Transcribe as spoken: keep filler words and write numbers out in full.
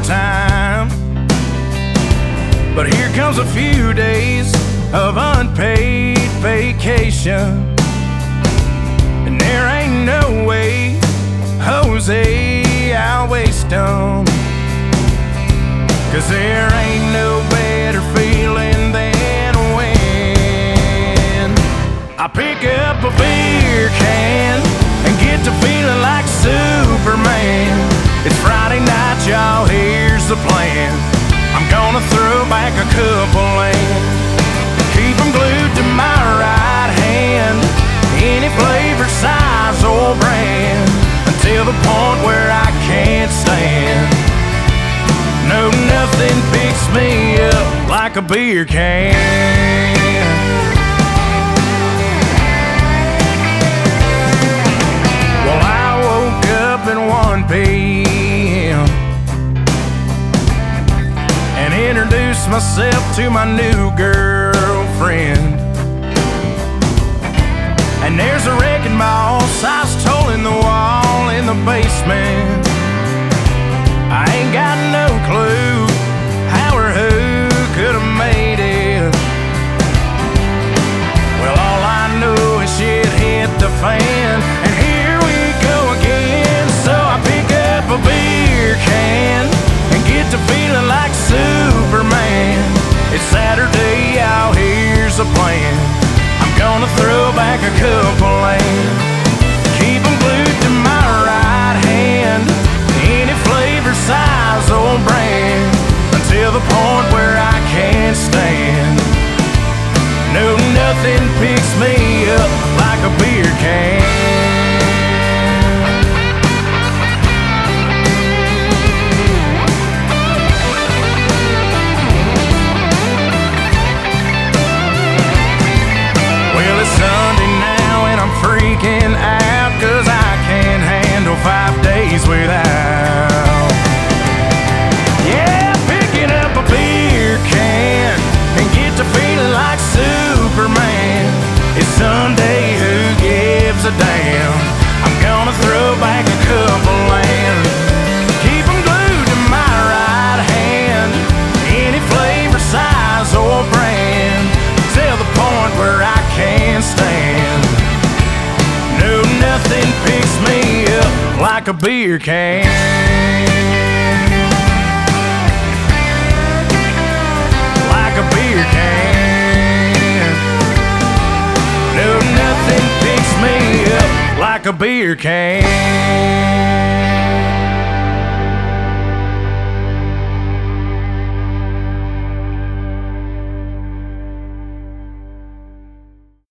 time. But here comes a few days of unpaid vacation, and there ain't no way, Jose, I'll waste them. Cause there ain't no better feeling than when I pick up a beer can and get to feeling like Superman. It's Friday night, y'all, here's the plan. I'm gonna throw back a couple and keep them glued to my right hand, any flavor, size, or brand, until the point where I can't stand. No, nothing picks me up like a beer can. Well, I woke up at one p m and introduced myself to my new girlfriend. And there's a wrecking ball size hole in the wall in the basement. I ain't got no clue how or who could have made it. Well, all I know is shit hit the fan, and here we go again. So I pick up a beer can and get to feeling like Superman. It's Saturday, y'all, here's the plan. I'm gonna throw back a couple and keep them glued to my right hand, any flavor, size, or brand, until the point where I can't stand. No, nothing picks me up like a beer can. Well, it's Sunday now and I'm freaking out, cause I can't handle five days without, yeah, picking up a beer can and get to feeling like Superman. It's Sunday, who gives a damn? I'm gonna throw back a couple and keep them glued to my right hand, any flavor, size, or brand, till the point where I can't stand. No, nothing picks me up like a beer can. Like a beer can. No, nothing picks me up like a beer can.